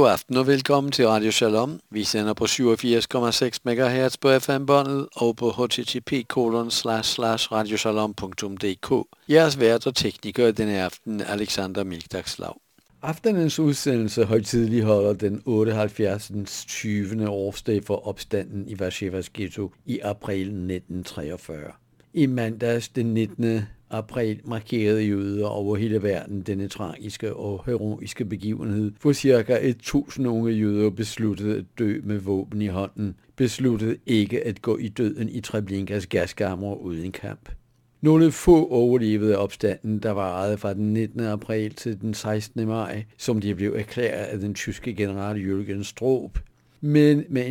God aften og velkommen til Radio Shalom. Vi sender på 87,6 MHz på FM-båndet og på http://radioshalom.dk. Jeres vært og tekniker denne aften, Alexander Milkdagslav. Aftenens udsendelse højtideligholder den 78. 20. årsdag for opstanden i Warszawas ghetto i april 1943. I mandags den 19. april markerede jøder over hele verden denne tragiske og heroiske begivenhed, hvor ca. 1000 unge jøder besluttede at dø med våben i hånden, besluttede ikke at gå i døden i Treblinkas gaskammer uden kamp. Nogle få overlevede opstanden, der varede fra den 19. april til den 16. maj, som de blev erklæret af den tyske general Jürgen Stroop. Men med